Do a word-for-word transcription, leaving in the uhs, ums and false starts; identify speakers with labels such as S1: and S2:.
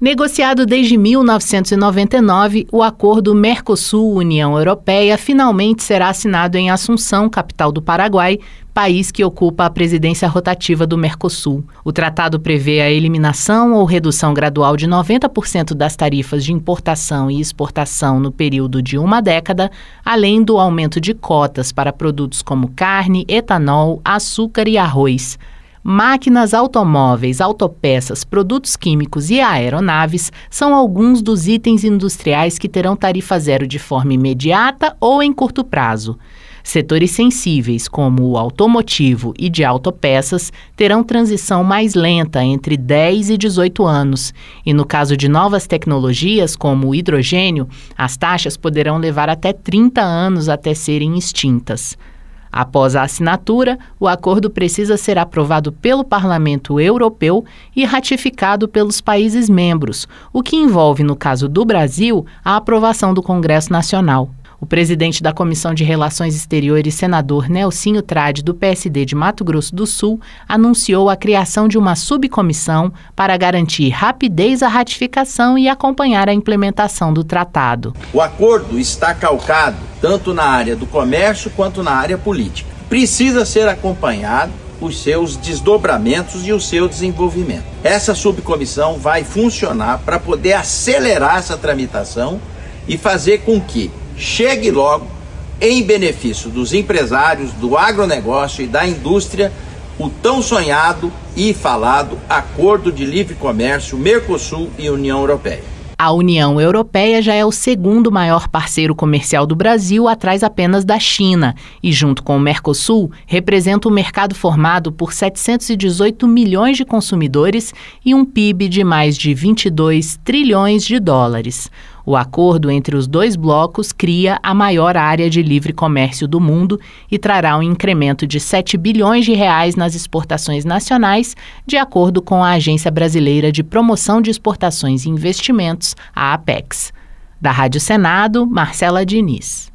S1: Negociado desde mil novecentos e noventa e nove, o acordo Mercosul-União Europeia finalmente será assinado em Assunção, capital do Paraguai, país que ocupa a presidência rotativa do Mercosul. O tratado prevê a eliminação ou redução gradual de noventa por cento das tarifas de importação e exportação no período de uma década, além do aumento de cotas para produtos como carne, etanol, açúcar e arroz. Máquinas, automóveis, autopeças, produtos químicos e aeronaves são alguns dos itens industriais que terão tarifa zero de forma imediata ou em curto prazo. Setores sensíveis, como o automotivo e de autopeças, terão transição mais lenta, entre dez e dezoito anos. E no caso de novas tecnologias, como o hidrogênio, as taxas poderão levar até trinta anos até serem extintas. Após a assinatura, o acordo precisa ser aprovado pelo Parlamento Europeu e ratificado pelos países membros, o que envolve, no caso do Brasil, a aprovação do Congresso Nacional. O presidente da Comissão de Relações Exteriores, senador Nelsinho Trade, do P S D de Mato Grosso do Sul, anunciou a criação de uma subcomissão para garantir rapidez à ratificação e acompanhar a implementação do tratado.
S2: O acordo está calcado tanto na área do comércio quanto na área política. Precisa ser acompanhado os seus desdobramentos e o seu desenvolvimento. Essa subcomissão vai funcionar para poder acelerar essa tramitação e fazer com que chegue logo, em benefício dos empresários, do agronegócio e da indústria, o tão sonhado e falado Acordo de Livre Comércio Mercosul e União Europeia.
S1: A União Europeia já é o segundo maior parceiro comercial do Brasil, atrás apenas da China, e junto com o Mercosul, representa um mercado formado por setecentos e dezoito milhões de consumidores e um P I B de mais de vinte e dois trilhões de dólares. O acordo entre os dois blocos cria a maior área de livre comércio do mundo e trará um incremento de sete bilhões de reais nas exportações nacionais, de acordo com a Agência Brasileira de Promoção de Exportações e Investimentos, a APEX. Da Rádio Senado, Marcela Diniz.